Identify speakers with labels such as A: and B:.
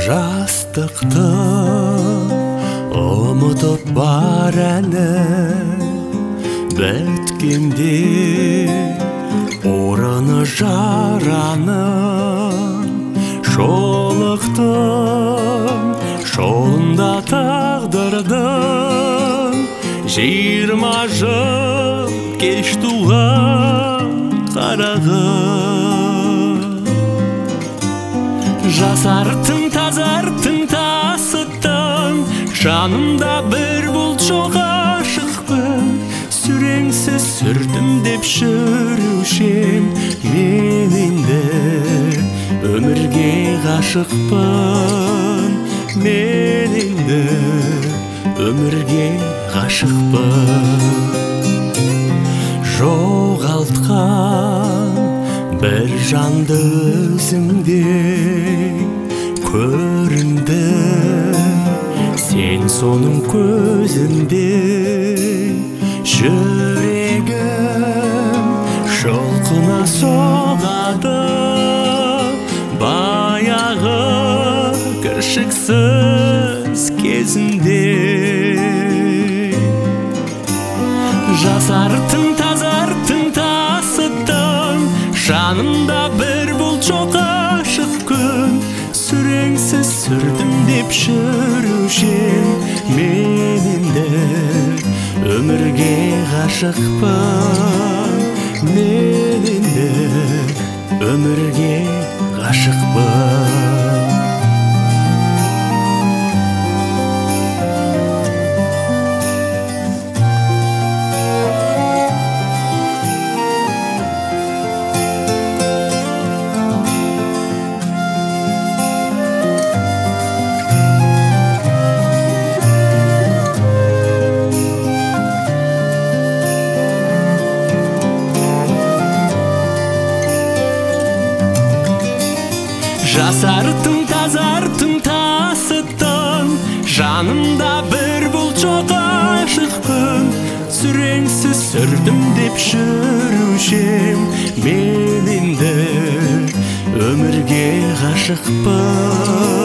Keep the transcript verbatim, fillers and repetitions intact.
A: Жастықты ұмытып бар әні бәткенде орыны жараны шолықтым шолында тағдырдың жиырма жыл кеш туған қарағым жасартың тазартың тасыттың жанымда бір бұлт жоқ ашықпын сүреңсіз сүрдім деп жүрушем мен енді өмірге ғашықпын мен енді өмірге ғашықпын жоғалтқан бір жанды өзіңде көрінді сен соның көзінде жүрегім шолқына соғады баяғы кіршіксіз кезінде жасартың тазартың тасыттың жанымда бір бұлт жоқ ашық күн сүреңсіз сүрдім деп жүрушем мен енді өмірге ғашықпын мен енді өмірге ғашықпын жасартың тазартың тасыттың жанымда бір бұлт жоқ ашық күн сүреңсіз сүрдім деп жүрушем мен енді өмірге ғашықпын